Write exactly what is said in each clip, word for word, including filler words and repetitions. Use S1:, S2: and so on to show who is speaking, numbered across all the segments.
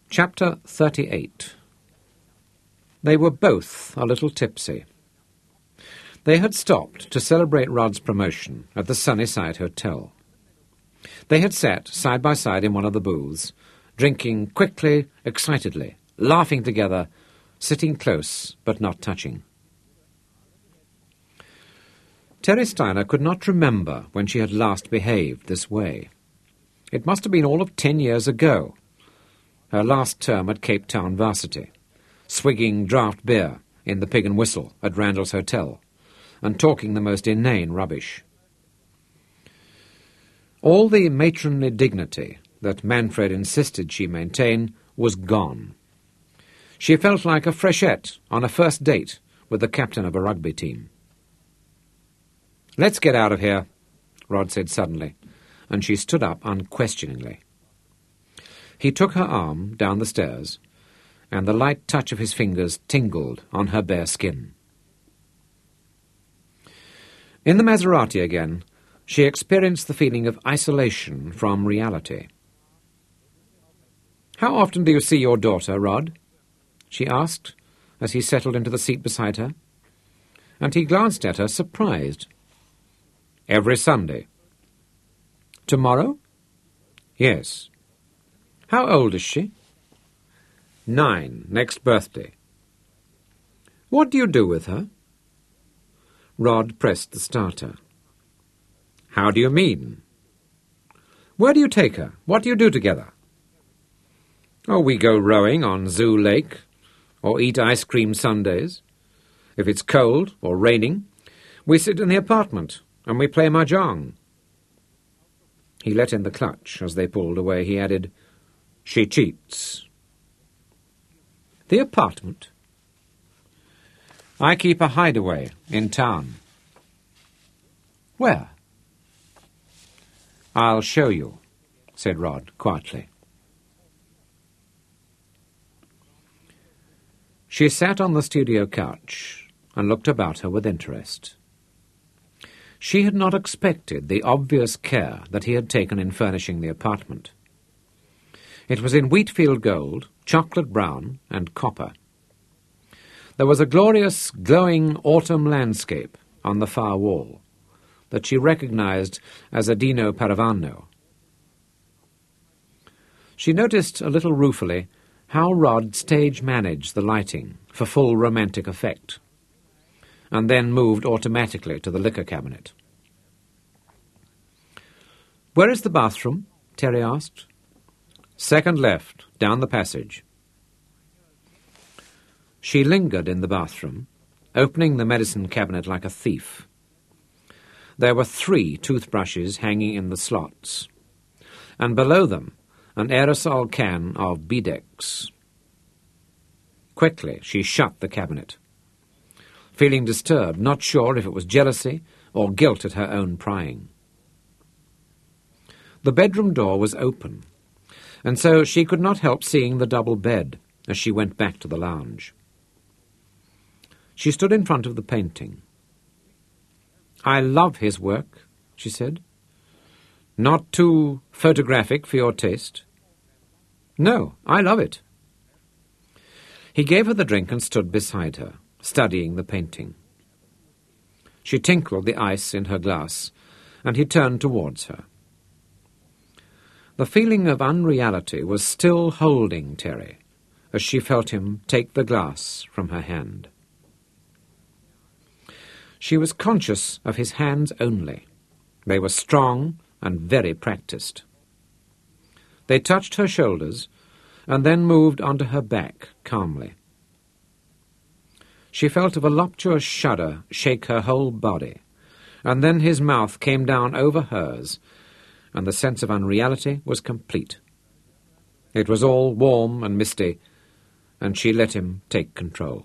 S1: Chapter thirty-eight. They were both a little tipsy. They had stopped to celebrate Rod's promotion at the Sunnyside Hotel. They had sat side by side in one of the booths, drinking quickly, excitedly, laughing together, sitting close but not touching. Terry Steiner could not remember when she had last behaved this way. It must have been all of ten years ago, her last term at Cape Town Varsity, swigging draught beer in the Pig and Whistle at Randall's Hotel, and talking the most inane rubbish. All the matronly dignity that Manfred insisted she maintain was gone. She felt like a freshette on a first date with the captain of a rugby team. "Let's get out of here," Rod said suddenly, and she stood up unquestioningly. He took her arm down the stairs, and the light touch of his fingers tingled on her bare skin. In the Maserati again, she experienced the feeling of isolation from reality. "How often do you see your daughter, Rod?" she asked, as he settled into the seat beside her, and he glanced at her, surprised. "Every Sunday." "Tomorrow?" "Yes." "How old is she?" "Nine, next birthday." "What do you do with her?" Rod pressed the starter. "How do you mean?" "Where do you take her? What do you do together?" "Oh, we go rowing on Zoo Lake, or eat ice cream Sundays. If it's cold or raining, we sit in the apartment and we play mahjong." He let in the clutch as they pulled away. He added, "She cheats." "The apartment?" "I keep a hideaway in town." "Where?" "I'll show you," said Rod quietly. She sat on the studio couch and looked about her with interest. She had not expected the obvious care that he had taken in furnishing the apartment. It was in Wheatfield gold, chocolate brown, and copper. There was a glorious, glowing autumn landscape on the far wall that she recognized as a Dino Paravano. She noticed a little ruefully how Rod stage-managed the lighting for full romantic effect, and then moved automatically to the liquor cabinet. "Where is the bathroom?" Terry asked. "Second left, down the passage." She lingered in the bathroom, opening the medicine cabinet like a thief. There were three toothbrushes hanging in the slots, and below them an aerosol can of Bedex. Quickly she shut the cabinet, feeling disturbed, not sure if it was jealousy or guilt at her own prying. The bedroom door was open, and so she could not help seeing the double bed as she went back to the lounge. She stood in front of the painting. "I love his work," she said. "Not too photographic for your taste?" "No, I love it." He gave her the drink and stood beside her, studying the painting. She tinkled the ice in her glass, and he turned towards her. The feeling of unreality was still holding Terry as she felt him take the glass from her hand. She was conscious of his hands only. They were strong and very practiced. They touched her shoulders and then moved onto her back calmly. She felt a voluptuous shudder shake her whole body, and then his mouth came down over hers, and the sense of unreality was complete. It was all warm and misty, and she let him take control.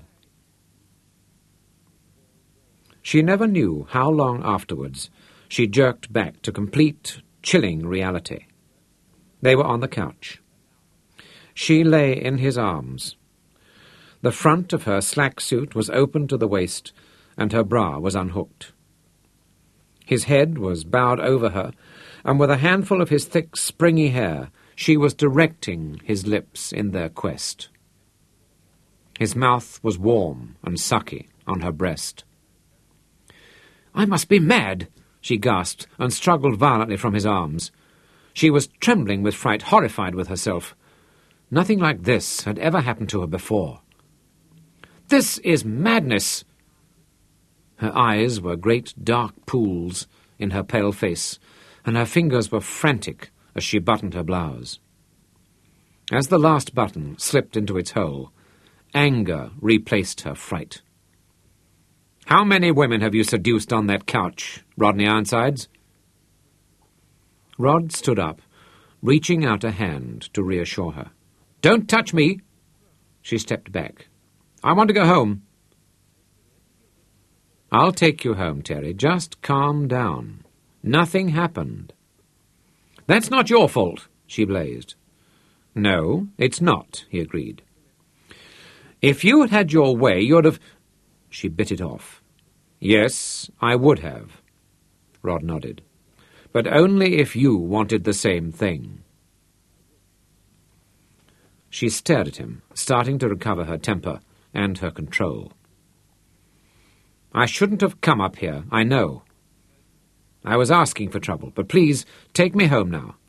S1: She never knew how long afterwards she jerked back to complete, chilling reality. They were on the couch. She lay in his arms. The front of her slack suit was open to the waist, and her bra was unhooked. His head was bowed over her, and with a handful of his thick, springy hair, She was directing his lips in their quest. His mouth was warm and sucky on her breast. "I must be mad," she gasped, and struggled violently from his arms. She was trembling with fright, horrified with herself. Nothing like this had ever happened to her before. "This is madness!" Her eyes were great dark pools in her pale face, and her fingers were frantic as she buttoned her blouse. As the last button slipped into its hole, anger replaced her fright. "How many women have you seduced on that couch, Rodney Ironsides?" Rod stood up, reaching out a hand to reassure her. "Don't touch me!" She stepped back. "I want to go home." "I'll take you home, Terry. Just calm down. Nothing happened." "That's not your fault," she blazed. "No, it's not," he agreed. "If you had had your way, you'd have—" She bit it off. "Yes, I would have," Rod nodded. "But only if you wanted the same thing." She stared at him, starting to recover her temper and her control. "I shouldn't have come up here, I know. I was asking for trouble, but please take me home now.